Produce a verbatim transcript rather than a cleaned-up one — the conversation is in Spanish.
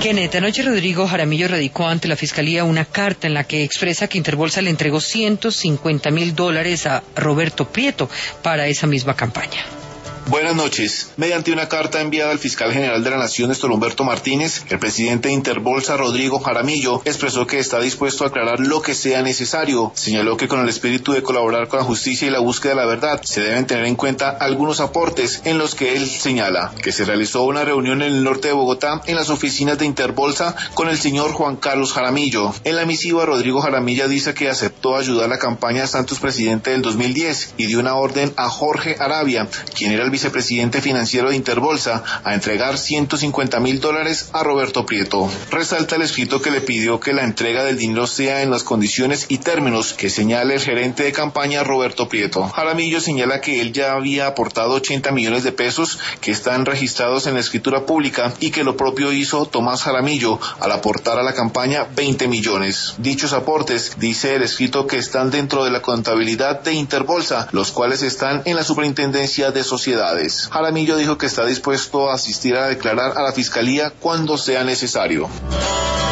Kenneth, anoche Rodrigo Jaramillo radicó ante la Fiscalía una carta en la que expresa que Interbolsa le entregó ciento cincuenta mil dólares a Roberto Prieto para esa misma campaña. Buenas noches. Mediante una carta enviada al fiscal general de la Nación, Néstor Humberto Martínez, el presidente de Interbolsa, Rodrigo Jaramillo, expresó que está dispuesto a aclarar lo que sea necesario. Señaló que con el espíritu de colaborar con la justicia y la búsqueda de la verdad, se deben tener en cuenta algunos aportes en los que él señala que se realizó una reunión en el norte de Bogotá en las oficinas de Interbolsa con el señor Juan Carlos Jaramillo. En la misiva, Rodrigo Jaramillo dice que aceptó ayudar a la campaña Santos Presidente del dos mil diez y dio una orden a Jorge Arabia, quien era el vicepresidente financiero de Interbolsa, a entregar ciento cincuenta mil dólares a Roberto Prieto. Resalta el escrito que le pidió que la entrega del dinero sea en las condiciones y términos que señala el gerente de campaña Roberto Prieto. Jaramillo señala que él ya había aportado ochenta millones de pesos que están registrados en la escritura pública y que lo propio hizo Tomás Jaramillo al aportar a la campaña veinte millones. Dichos aportes, dice el escrito, que están dentro de la contabilidad de Interbolsa, los cuales están en la Superintendencia de Sociedades. Jaramillo dijo que está dispuesto a asistir a declarar a la Fiscalía cuando sea necesario.